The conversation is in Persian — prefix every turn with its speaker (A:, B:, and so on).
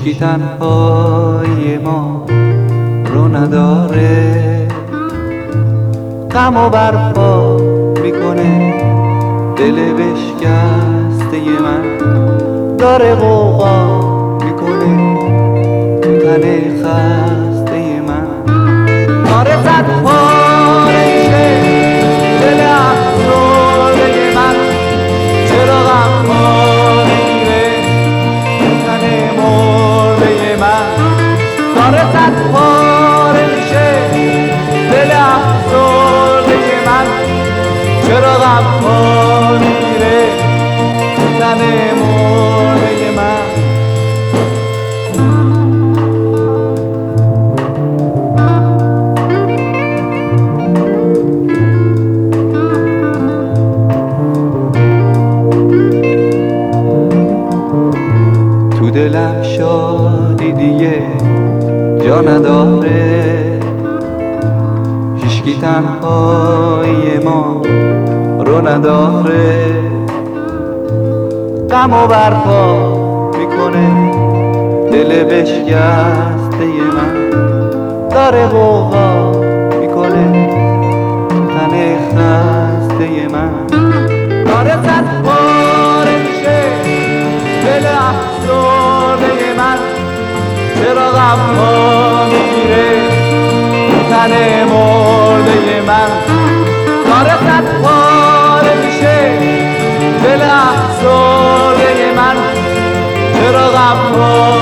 A: هیچکی تنهای ما رو نداره، غم و برپا میکنه دل بشکسته من، داره غوغا میکنه تو تن خسته من، داره صد پاره میشه دل افسرده من، چرا غم میره تو تن مرده من، داره صد پاره میشه دل افسرده من، چرا غم میره تو تن مرده من. تو دلم شادی دیگه جا نداره، هیچکی تنهای ما رو نداره، غم و برپا میکنه دل بشکسته من، داره غوغا میکنه تو تن خسته من، داره صد پاره میشه دل افسرده من، چرا غم میگیره تو تن مرده من، داره صد پاره میشه دل افسرده من، چرا غم